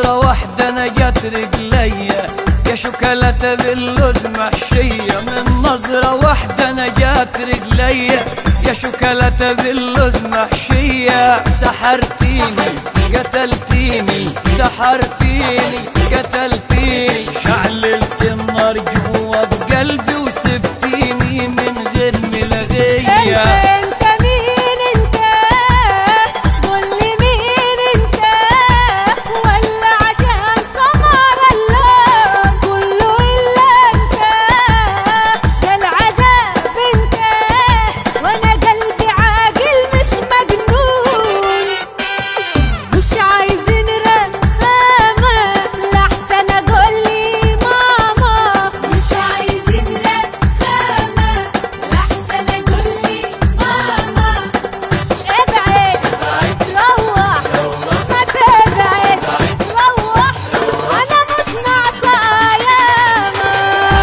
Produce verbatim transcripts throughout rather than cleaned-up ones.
نظرة واحدة نجت رجليا يا شوكولاتة باللوز محشية. من نظرة واحدة نجت رجليا يا شوكولاتة باللوز محشية. سحرتيني قتلتيني سحرتيني قتلتيني شعللت النار جوا بقلبي وسبتيني من غير ملغية. انت مين انت؟ قولي مين انت؟ ولا عشان سمر اللون كله الا انت؟ ده العذاب انت وانا قلبي عاقل مش مجنون. مش عايزين رخامة لحسن اقولي ماما. مش عايزين رخامة لحسن اقولي ماما. ابعد روح ما تبعد روح انا مش ناقصة ياما.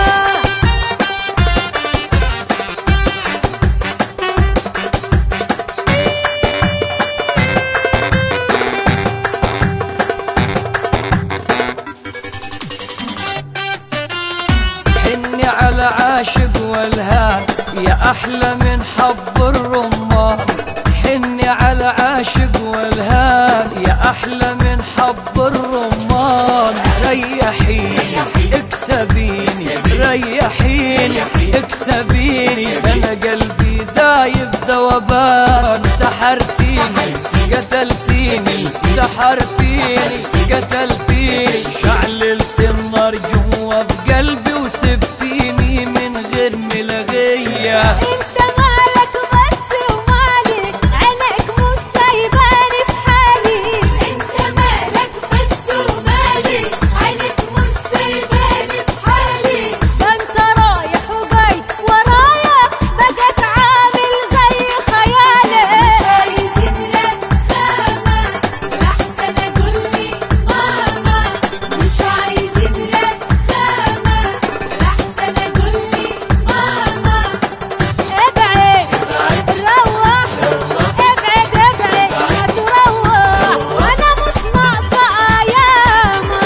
حني على عاشق والهان يا أحلى من حب الرمان. حني على عاشق والهان يا أحلى من حب الرمان. ريحيني اكسبيني ريحيني اكسبيني أنا قلبي دايب ذوبان. سحرتيني قتلتيني سحرتيني قتلتيني شعللت النار جوا بقلبي وسبتيني من غير ملغية. انت مالك بس ومالي عينك مش سايباني في حالي. انت مالك بس ومالي عينك مش سايباني في حالي. ده انت رايح وجاي ورايا بقيت عامل زي خيالي. مش عايزين رخامة لحسن اقولي ماما. مش عايزين رخامة لحسن اقولي ماما. ابعد روح ابعد ابعد تروح وانا مش ناقصة ياما.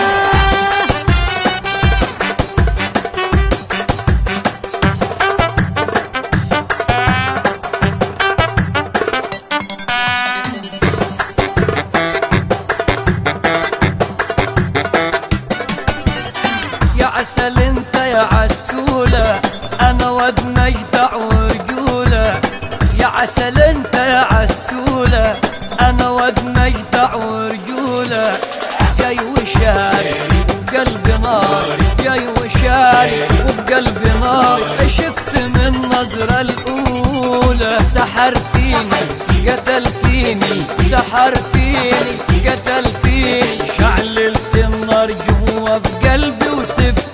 يا عسل انت يا عسولة انا واد مجدع ورجولة. يا عسل انت يا عسولة انا واد مجدع ورجولة. جاي وشاري وفي قلبي نار جاي وشاري وفي قلبي نار. عشقت من النظرة الاولى. سحرتيني قتلتيني سحرتيني قتلتيني شعللت النار جوا في قلبي وسبتيني